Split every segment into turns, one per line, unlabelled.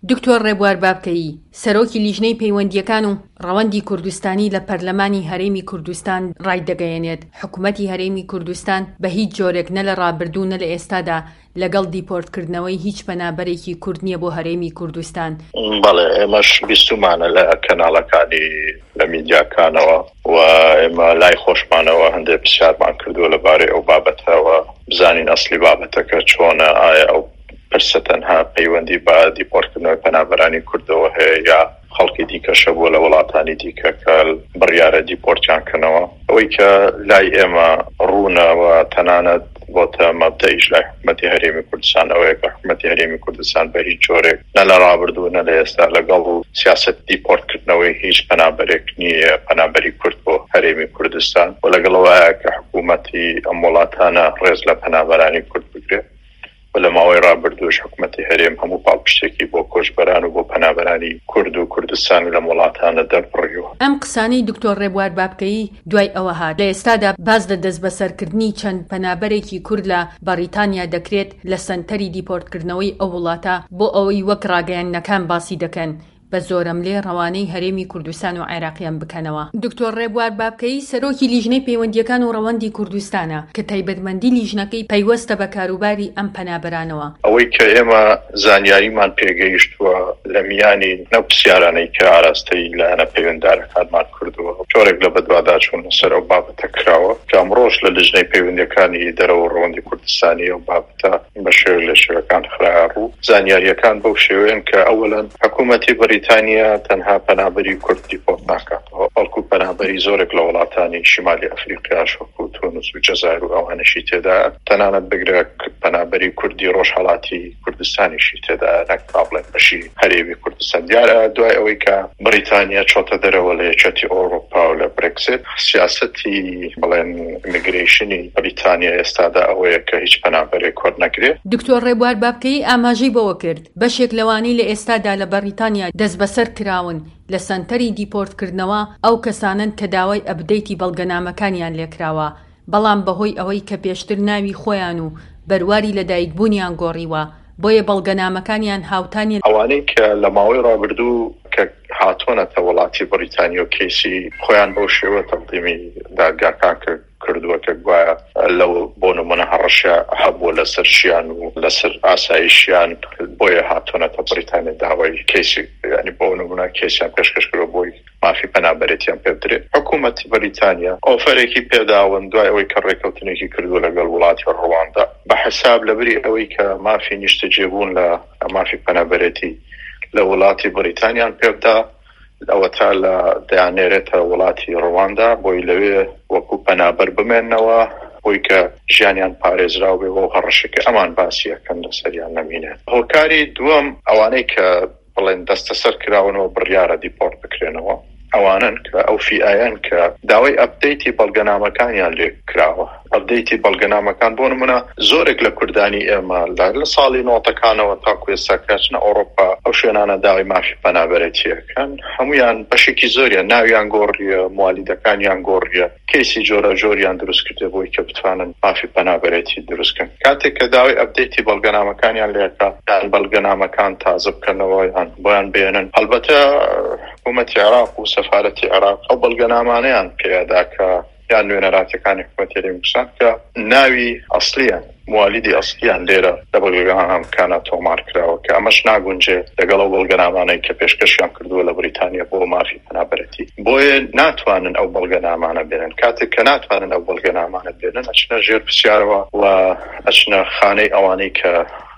دکتۆر ڕێبوار بابکەیی سەرۆکی لیژنەی پەیوەندیەکان و ڕەوەندی کوردستانی لە پەرلەمانی هەرێمی کوردستان ڕایدەگەیەنێت حکوومەتی هەرێمی کوردستان بە هیچ جۆرێک نە لە ڕابردوو نە لە ئێستادا لەگەڵ دیپۆرتکردنەوەی هیچ پەنابەرێکی کورد نییە بۆ هەرێمی کوردستان.
بەڵێ ئێمەش بیستمانە لە کەناڵەکانی لە میدیاکانەوە و ئێمە لای خۆشمانەوە هەندێک پرسیارمان کردووە لەبارەی ئەو بابەتەوە بزانین ئەسلی بابەتەکە چۆنە، ئایا ئەو پرسە تەنها پەیوەندی بە دیپۆرتکردنەوەی پەنابەرانی کوردەوە هەیە یا خەڵکی دیکەشە بووە لە وڵاتانی دیکە کە بڕیارە دیپۆرتیانکردنەوە. ئەوەی کە لای ئێمە ڕوونەوە تەنانەت بۆتە مەبدەئیش لای حکوومەتی هەرێمی کوردستان ئەوەیە کە حکوومەتی هەرێمی کوردستان بە هیچ جۆرێک نە لە ڕابردوو نە لە ئێستا لەگەڵ سیاسەت دیپۆرتکردنەوەی هیچ پەنابەرێک نییە پەنابەری کورد بۆ هەرێمی کوردستان و لەگەڵەوەیە کە حکوومەتی ئەم وڵاتانە ڕێز لە پەنابەرانی کورد بگرێت و لە ماوەی ڕابردووش حکوومەتی هەرێم هەموو پاڵپشتێکی بۆ کۆچبەران و بۆ پەنابەرانی کورد و کوردستان و لە وڵاتانە دەربڕیوە.
ئەم قسانەی دکتۆر ڕێبوار بابکەیی دوای ئەوە هات لە ئێستادا باز لە دەست بەسەرکردنی چەند پەنابەرێکی کورد لە بەریتانیا دەکرێت لە سەنتەری دیپۆرتکردنەوەی ئەو وڵاتە بۆ ئەوەی وەک ڕاگەیاندنەکان باسی دەکەن بە زۆرم لێ ڕەوانەی هەرێمی کوردستان و عێراقیان بکەنەوە. دکتۆر ڕێبوار بابکەیی سەرۆکی لیژنەی پەیوەندیەکان و ڕەوەندی کوردستانە کە تایبەتمەندی لیژنەکەی پەیوەستە بە کاروباری ئەم پەنابەرانەوە.
ئەوەی کە ئێمە زانیاریمان پێگەیشتووە لە میانی نەو پرسیارانەی کە ئاراستەی لایەنە پەیوەنددارەکانمان کردووە جۆرێک لە بەدواداچوون لەسەر ئەو بابەتە کراوە کە ئەمڕۆژ لە لیژنەی پەیوەندیەکانی دەرەوە ڕەوەندی کوردستانی ئەو بابەتە بە شێوە لە شێوەکان خراوە ڕوو. زانیاریەکان بەو شێوەیەن کە ئەوەڵەن حکوومەتی بریتانیا تەنها پەنابەری کورد دیپۆرت ناکاتەوە، بەڵکو پەنابەری زۆرێک لە وڵاتانی شیمالی ئەفریقیاش وەکو تونس و جەزایر و ئەوانەشی تێدا تەنانەت بگرە پەنابەری کوردی ڕۆژهەڵاتی کوردستانیشی تێدا نەک پرابلێم بەشی هەرێمی کوردستان. دیارە دوای ئەوەی کە بریتانیا چۆتە دەرەوە لە یەکێتی ئەوروپا و لە برێکزیت سیاسەتی بڵێن ئیمیگریشنی بریتانیا ئێستادا ئەوەیە کە هیچ پەنابەرێک کورد نەکرێت.
دکتۆر ڕێبوار بابکەیی ئاماژەی بەوە کرد بەشێک لەوانەی لە ئێستادا لە بەریتانیا دەست بەسەر کراون لە سەنتەری دیپۆرتکردنەوە ئەو کەسانن کە داوای ئەپدەیتی بەڵگەنامەکانیان لێکراوە، بەڵام بەهۆی ئەوەی کە پێشتر ناوی خۆیان و بەرواری لەدایکبوونیان گۆڕیوە بۆیە بەڵگەنامەکانیان هاوتانی
ئەوانەی کە لە ماوەی ڕابردوو کە هاتوونەتە وڵاتی بریتانیا و کەیسی خۆیان بەو شێوە تەقدیمی دادگاکان کردووە کە گوایە لەو بۆ نمونە هەڕەشە هەبووە لەسەر شیان و لەسەر ئاسایشیان بۆیە هاتوونەتە بریتانیا داوای کەیسی ینی بۆ نمونە کەیسیان پێشکەشکردوە بۆی مافی پەنابەرێتیان پێ بدرێت. حکوومەتی بریتانیا ئۆفەرێکی پێداون دوای ئەوەی کە ڕێکەوتنێکی کردووە لەگەڵ وڵاتی ڕواندا بە حساب لەبری ئەوەی کە مافی نیشتەجێبوون لە مافی پەنابەرێتی لە وڵاتی بریتانیان پێبدا ئەوە تا لە دەیانێرێتە وڵاتی ڕواندا بۆی لەوێ وەکو پەنابەر بمێننەوە بۆی کە ژیانیان پارێزراو بێ بۆ هەڕەشەکە ئەمان باسیەکەن لەسەریان نەمینێت. هۆکاری دووەم ئەوانەی کە بڵێن دەستە سەر کراونەوە بڕیارە دیپۆرت بکرێنەوە ئەوانن کە ئەو فیئایان کە داوای ئەپدەیتی بەڵگەنامەکانیان لێ کراوە. ئەپدەیتی بەڵگەنامەکان بۆ نمونە زۆرێک لە کوردانی ئێمە لە ساڵی نۆتەکانەوە تاکو ئێستا کەچنە ئەوروپا ئەو شوێنانە داوای مافی پەنابەرێتیەکەن هەمویان بەشێکی زۆریان ناویان گۆڕیە، موالیدەکانیان گۆڕیە، کەیسی جۆرە جۆریان دروست کردێ بۆی کە بتوانن مافی پەنابەرێتی دروستکەن. کاتێک کە داوای ئەپدەیتی بەڵگەنامەکانیان لێکات یان بەڵگەنامەکان تازە بکەنەوە یان بۆیان بێنن. هەڵبەتە حکوومەتی عێراق و سەفارەتی عێراق ئەو بەڵگەنامانەیان پێدا کە یان نوێنەراتەکانی حکوومەتی هەرێمی کوردستان کە ناوی ئەسڵیان موالیدی ئەسڵیان لێرە لە بەڵگەنامەکانە تۆمار کراوە کە ئەمەش ناگونجێ لەگەڵ ئەو بەڵگەنامانەی کە پێشکەشیان کردووە لە بریتانیا بۆ مافی پەنابەرەتی. بۆیە ناتوانن ئەو بەڵگەنامانە بێنن. کاتێک کە ناتوانن ئەو بەڵگەنامانە بێنن ئەچنە ژێر پرسیارەوە و ئەچنە خانەی ئەوانەی کە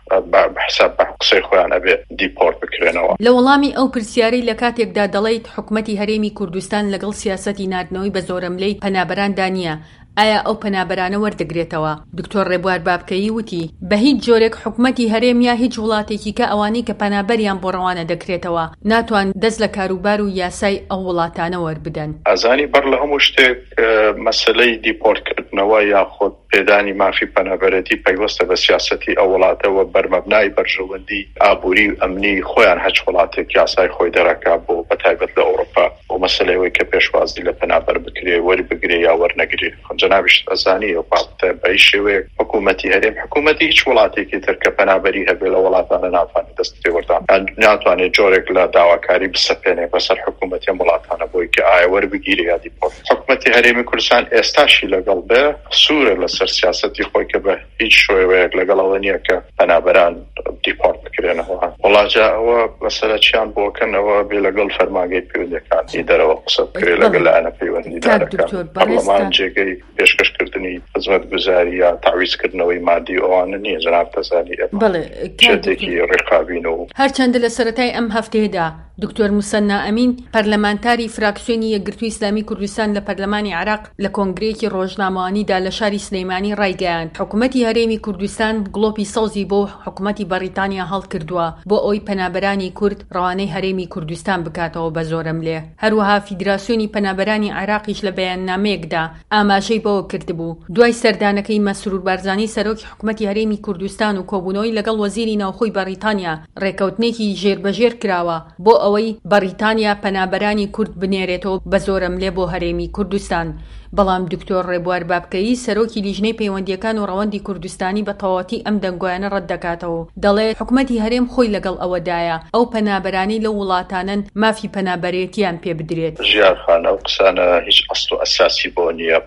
بەحساب بە قسەی خۆیان ئەبێ دیپۆرت بکرێنەوە.
لە وەڵامی ئەو پرسیارەی لە کاتێکدا دەڵێیت حکوومەتی هەرێمی کوردستان لەگەڵ سیاسەتی ناردنەوەی بە زۆرەملەی پەنابەراندا نییە، ئایا ئەو پەنابەرانە وەردەگرێتەوە؟ دکتۆر ڕێبوار بابکەیی وتی بە هیچ جۆرێک حکوومەتی هەرێم یا هیچ وڵاتێکی کە ئەوانەی کە پەنابەریان بۆ ڕەوانە دەکرێتەوە ناتوان دەست لە کاروبار و یاسای ئەو وڵاتانە وەربدەن.
ئازانی بەر لە هەموو شتێک مەسەلەی دیپۆرتکردنەوە یاخود پێدانی مافی پەنابەرەتی پەیوەستە بە سیاسەتی ئەو وڵاتەوە بەرمەبنای بەرژەوەندی ئابووری و ئەمنی خۆیان هەچ وڵاتێک یاسای خۆی دەرەکا بۆ بەتایبەت لە ئەوروپا و ئەو مەسەلەوەی کە پێشوازی لە پەنابەر بکرێ وەربگرێ یا وەرنەگرێ جەنابیش ئەزانی ئەو بابەتە بە هیچ شێوەیەک حکوومەتی هەرێم حکوومەتی هیچ وڵاتێکی تر کە پەنابەری هەبێ لە وڵاتانە ناتوانێت دەست پێ وەردان ناتوانێت جۆرێک لە داواکاری بسەپێنێ بەسەر حکوومەتی وڵاتانە بۆی کە ئایا وەربگیرێ یا دیپۆرت. حکوومەتی هەرێمی کوردستان ئێستاشی لەگەڵ بێ سوورە لەسەر سیاسەتی خۆی کە بە هیچ شێوەیەک لەگەڵەوە نییە کە پەنابەران دیپۆرت بکرێنەوە. وڵاجا ئەوە مەسەلە چیان بۆکەنەوە بێ لەگەڵ فەرمانگەی پەیوەندیەکانی دەرەوە قسە بکرێ لەگەڵ لایەنە پەیوەندیدارەکان پەرلەمان جێگەی پێشکەشکردنی خزمەتگوزاری یا تعویزکردنەوەی مادی ئەوانە نییە جەناب دەزانی شتێکی ڕێکابین و
هەرچەندە لە سەرەتای ئەم هەفتەیەدا دکتۆر موسەنا ئەمین پەرلەمانتاری فراکسیۆنی یەکگرتووی ئیسلامی کوردستان لە پەرلەمانی عێراق لە کۆنگرەیەکی ڕۆژنامەوانیدا لە شاری سلەیمانی ڕایگەیاند حکوومەتی هەرێمی کوردستان گڵۆپی سەوزی بۆ حکوومەتی بەریتانیا هەڵکردووە بۆ ئەوەی پەنابەرانی کورد ڕەوانەی هەرێمی کوردستان بکاتەوە بە زۆرم لێ. هەروەها فیدراسیۆنی پەنابەرانی عێراقیش لە بەیاننامەیەکدا ئاماژەی بەوە کردبوو دوای سەردانەکەی مەسرور بارزانی سەرۆکی حکوومەتی هەرێمی کوردستان و کۆبوونەوەی لەگەڵ وەزیری ناوخۆی بەریتانیا ڕێکەوتنێکی ژێربەژێر کراوە بۆ ئەوەی بەریتانیا پەنابەرانی کورد بنێرێتەوە بە زۆرم لێ بۆ هەرێمی کوردستان. بەڵام دکتۆر ڕێبوار بابکەیی سەرۆکی لیژنەی پەیوەندیەکان و ڕەوەندی کوردستانی بە تەواوەتی ئەم دەنگۆیانە ڕەت دەکاتەوە. دەڵێت حکوومەتی هەرێم خۆی لەگەڵ ئەوەدایە ئەو پەنابەرانی لە وڵاتانن مافی پەنابەرێتیان پێ بدرێت.
ژیانخانە ئەو قسانە هیچ ئەسڵ و ئەساسی بۆ نییە.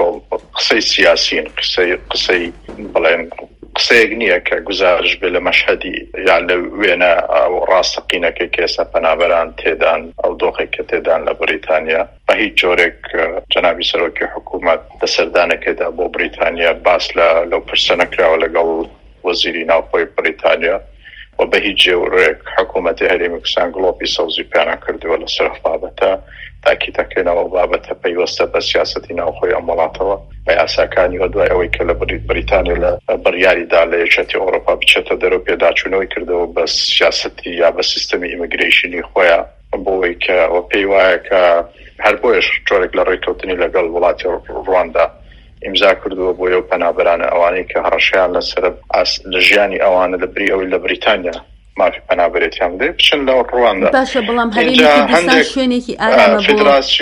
قسەی سیاسین قسەی بڵێن قسەیەک نییە کە گزارش بێ لە مەشهەدی یان لە وێنە ڕاستەقینەکەی کێسە پەنابەران تێدان ئەو دۆخێک کە تێدان لە بریتانیا بە هیچ جۆرێک جەنابی سەرۆکی حکوومەت لە سەردانەکەیدا بۆ بریتانیا باس لەو پرسە نەکراوە لەگەڵ وەزیری ناوخۆی بریتانیا و بە هیچ جێورێک حکوومەتی هەرێمی کوردستان گڵۆپی سەوزی پیانە کردووە لەسەر بابەتە تاکیدەکەنەوە بابەتە پەیوەستە بە سیاسەتی ناوخۆی ئەم وڵاتەوە بە یاساکانی و دوای ئەوەی کە لە بریتانیا لە بڕیاریدا لە یەکێتی ئەوڕۆپا بچێتە دەرەوە پێداچوونەوەی کردەوە بە سیاسەتی یا بە سیستەمی ئیمیگریشنی خۆیان بۆەوەی کە ئەوە پێی وایە کە هەر بۆیش جۆرێک لە ڕێککەوتنی لەگەڵ وڵاتی ڕواندا ئیمزا کردووە بۆ ئەو پەنابەرانە ئەوانەی کە هەڕەشیان لەسەر لە ژیانی ئەوانە لە بری ئەوی لە بریتانیا مافی پەنابەرێتیان بدەێت بچن لەوە ڕواندا.
باشە بەڵام هەرێمی کوردستان شوێنێکی ئارامە بۆ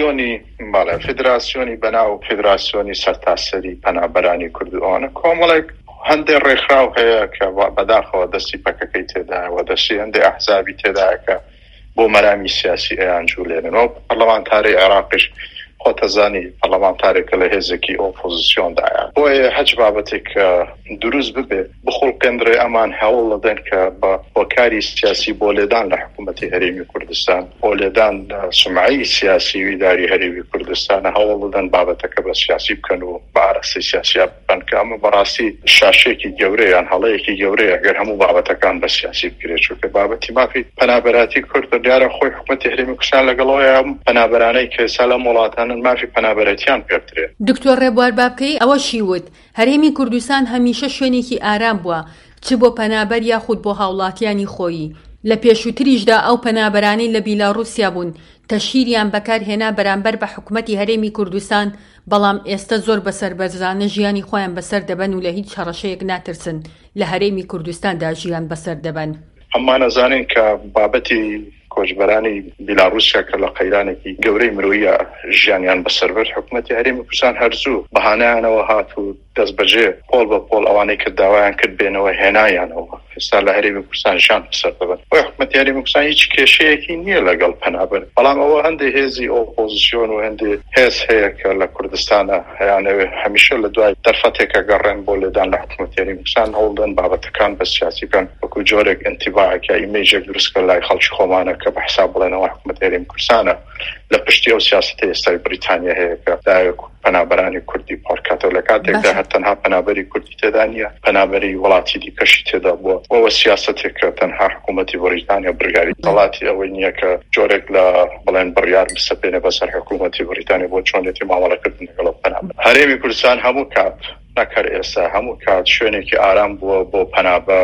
فیدراسیۆنی بەناو فیدراسیۆنی سەرتاسەری پەنابەرانی کوردوانە کۆمەڵێک هەندێک ڕێکخراو هەیە کە بەداخەوە دەستی پەکەکەی تێدایەوە دەستی هەندێک ئەحزابی تێدایەکە بۆ مەرامی سیاسی ئەیان جوولێنەوە پەرلەمانتاری عێراقیش خۆتەزانی پەرلەمانتارێکە لە هێزێکی ئۆپۆزیسیۆندایە بۆیە هەچ بابەتێک دروست ببێت بخۆڵکەندرێ ئەمان هەوڵ دەدەن کە بە هۆکاری سیاسی بۆ لێدان لە حکوومەتی هەرێمی کوردستان بۆ لێدان سمعی سیاسی ویداری هەرێمی کوردستانە هەوڵ دەدەن بابەتەکە بە سیاسی بکەن و بە ئاراسی سیاسیا بکەن کە ئەمە بەڕاستی شاشێکی گەورەیان هەڵەیەکی گەورەیە ئەگەر هەموو بابەتەکان بە سیاسی بکرێت چونکە بابەتی مافی پەنابەراتی کورد دیارە خۆی حکوومەتی هەرێمی کوردستان لەگەڵەوەیە پەنابەرانەی کە ساڵە وڵاتان مافی پەنابەرەتیان پێبدرێت.
دکتۆر ڕێبوار بابکەی ئەوەشی وت هەرێمی کوردستان هەمیشە شوێنێکی ئارام بووە چ بۆ پەنابەر یاخود بۆ هاوڵاتیانی خۆی. لە پێشووتریشدا ئەو پەنابەرانەی لە بیلاڕووسیا بوون تەشیریان بەکارهێنا بەرامبەر بە حکوومەتی هەرێمی کوردستان بەڵام ئێستا زۆر بەسەربەرزانە ژیانی خۆیان بەسەر دەبەن و لە هیچ هەڕەشەیەک ناترسن لە هەرێمی کوردستاندا ژیان بەسەر دەبەن.
هەمان ئەزانین کە بابەتی کۆچبەرانی بیلاڕووسیا کە لە قەیرانێکی گەورەی مرۆیە ژیانیان بەسەربەر حکوومەتی هەرێمی کوردستان هەرزوو بەهانایانەوە هات و دەست بەجێ پۆل بە پۆل ئەوانەی کە داوایان کرد بێنەوە هێنایانەوە ئێستا لە هەرێمی کوردستان ژیان بەسەر دەبن. وای حکوومەتی هەرێمی کوردستان هیچ کێشەیەکی نییە لەگەڵ پەنابەر بەڵام ئەوە هەندێک هێزی ئۆپۆزیسیۆن و هەندێک هێز هەیە کە لە کوردستانە هەیانەوێ هەمیشە لە دوای دەرفەتێکە گەڕێن بۆ لێدان لە حکوومەتی هەرێمی کوردستان هەوڵدەن بابەتەکان بە سیاسی بکەن وەکو جۆرێک ئینتیباعێک یا ئیمێجێک دروستکە لای خەڵکی خۆمانە کە بە حساب بڵێنەوە حکوومەتی هەرێمی کوردستانە لە پشتی ئەو سیاسەتی ئێستای بریتانیا هەیە کە داوای پەنابەرانی کوردی پۆرکاتەوە لە کاتێکدا هەر تەنها پەنابەری کوردی تێدا نیە پەنابەری وڵاتی دیکەشی تێدا بووە. ئەوە سیاسەتێک کە تەنها حکوومەتی بریتانیا بڕیاری وڵاتی ئەوەی نییە کە جۆرێک لە بڵێن بڕیار بسەپێنێ بەسەر حکوومەتی بریتانیا بۆ چۆنێتی مامەڵەکردن لەگەڵ پەنابەر. هەرێمی کوردستان هەموو کات نەکەر ئێستا هەموو کات شوێنێکی ئارام بووە بۆ پەنابەر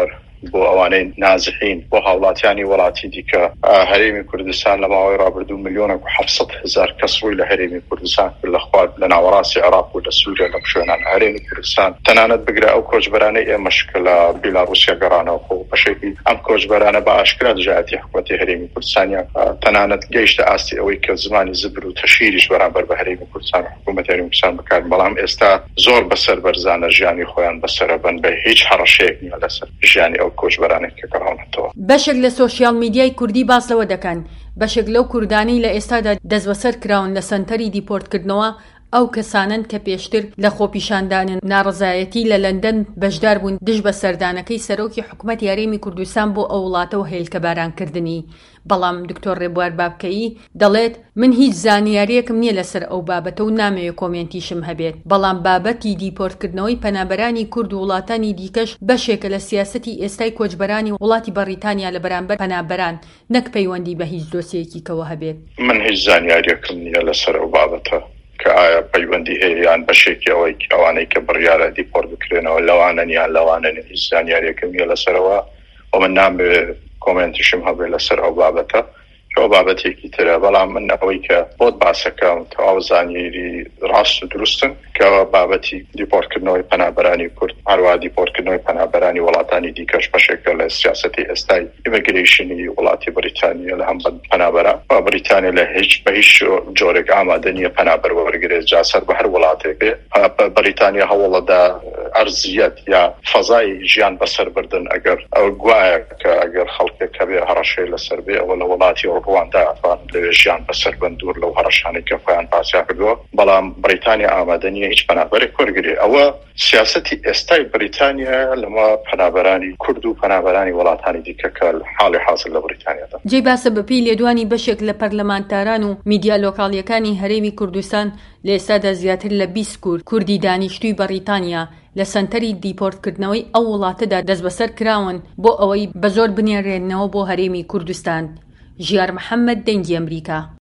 بۆ ئەوانەی نازحین بۆ هاوڵاتیانی وڵاتی دیکە هەرێمی کوردستان لە ماوەی ڕابردوو 1,700,000 کەس ڕووی لە هەرێمی کوردستان لە خوارد لە ناوەڕاستی عێراق و لە سووریا لە شوێنان هەرێمی کوردستان تەنانەت بگرە ئەو کۆچبەرانەی ئێمەش کە لە بیلاڕوسیا گەڕانەوە خۆ بەشێکی ئەم کۆچبەرانە بە ئاشکرا دژایەتی حکوومەتی هەرێمی کوردستانیان تەنانەت گەیشتە ئاستی ئەوەی کە زمانی زبر و تەشیریش بەرامبەر بە هەرێمی کوردستان و حکوومەتی هەرێمی کوردستان بەکار بەڵام ئێستا زۆر بەسەر بەرزانە ژیانی خۆیان بەسەرە بن بە هیچ هەڕەشەیەک نیە لەسەر ژیانی ئەو کۆچبەرانێک کە گەڕاونەتەوە.
بەشێک لە سۆشیال میدیای کوردی باس لەوە دەکەن بەشێک لەو کوردانی لە ئێستادا دەست بەسەر کراون لە سەنتەری دیپۆرتکردنەوە ئەو کەسانن کە پێشتر لە خۆپیشاندانن ناڕزایەتی لە لەندەن بەشدار بوون دژ بە سەردانەکەی سەرۆکی حکوومەتی هەرێمی کوردستان بۆ ئەو وڵاتەوە هێلکە بارانکردنی. بەڵام دکتۆر ڕێبوار بابکەیی دەڵێت من هیچ زانیاریەکم نییە لەسەر ئەو بابەتە و نامەوێت کۆمنتیشم هەبێت، بەڵام بابەتی دیپۆرتکردنەوەی پەنابەرانی کورد و وڵاتانی دیکەش بەشێکە لە سیاسەتی ئێستای کۆچبەرانی وڵاتی بەریتانیا لە بەرامبەر پەنابەران نەک پەیوەندی بە هیچ دۆسیەکی کەوە هەبێت.
من هیچ زانیاریەکم نییە لەسەر ئەو بابەتە کە ئایا پەیوەندی هەیە یان بەشێکی ئەوانەی کە بڕیارە دیپۆرت بکرێنەوە لەوانن یان لەوانن هیچ زانیاریەکەم نییە لەسەرەوە و من نامەوێت کۆمنتیشم هەبێت لەسەر ئەو بابەتە ئەو بابەتێکی ترە. بەڵام من ئەوەی کە بۆت باسەکەم تەواو زانیاری ڕاست و دروستن کە بابەتی دیپۆرتکردنەوەی پەنابەرانی کورد هەروە دیپۆرتکردنەوەی پەنابەرانی وڵاتانی دیکەش بەشێکە لە سیاسەتی ئێستای ئیمیگریشنی وڵاتی بریتانیا لە هەم پەنابەران و بریتانیا لە بە هیچ جۆرێک ئامادە نییە پەنابەر وەرگێت جاسەر بە هەر وڵاتێک بێ. بریتانیا هەوڵەدا ئەرزیەت یا فەزای ژیان بەسەر بردن ئەگەر ئەو گوایە کە ئەگەر خەڵکێک کەبێ هەڕەشەی لەسەر بێ ئەوە لە وڵاتی ڕواندا ئەفان لەوێ ژیان بەسەر بندور لەو هەڕەشانەی کە خۆیان پاسیا کردووە. بەڵام بریتانیا ئامادە نییە هیچ پەنابەرێک وەرگێ. ئەوە سیاسەتی ئێستای بریتانیا لەما پەنابەرانی کورد و پەنابەرانی وڵاتانی دیکە کە حاڵی حاصل لە بریتانیادا.
جێی باسە بەپی لێدوانی بەشێک لە پەرلەمانتاران و میدیا لۆکاڵیەکانی هەرێمی کوردستان لە ئێستادا زیاتر لە 20 کوردی دانیشتووی بەریتانیا لە سەنتەری دیپۆرتکردنەوەی ئەو وڵاتەدا دەست بەسەر کراون بۆ ئەوەی بە زۆر بنێڕێنەوە بۆ هەرێمی کوردستان. ژیار محەممەد، دەنگی ئەمریکا.